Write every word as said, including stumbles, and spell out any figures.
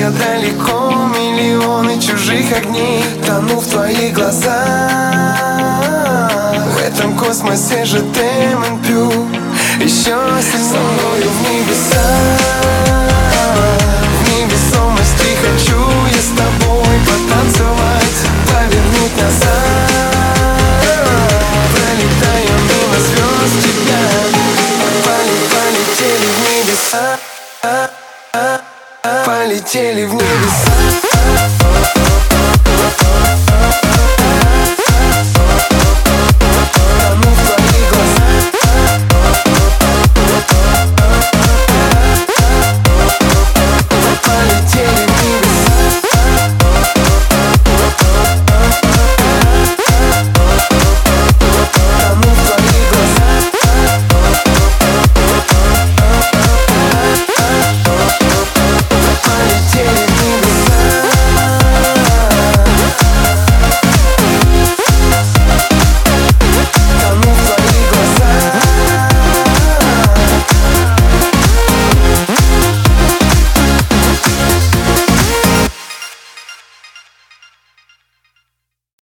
я далеко, миллионы чужих огней, тону в твоих глазах. В этом космосе же темню еще сильнее. Со мною в небеса, в невесомости хочу я с тобой потанцевать, повернуть назад. Пролетаем мимо звезд тебя, полетели в небеса, полетели в небеса.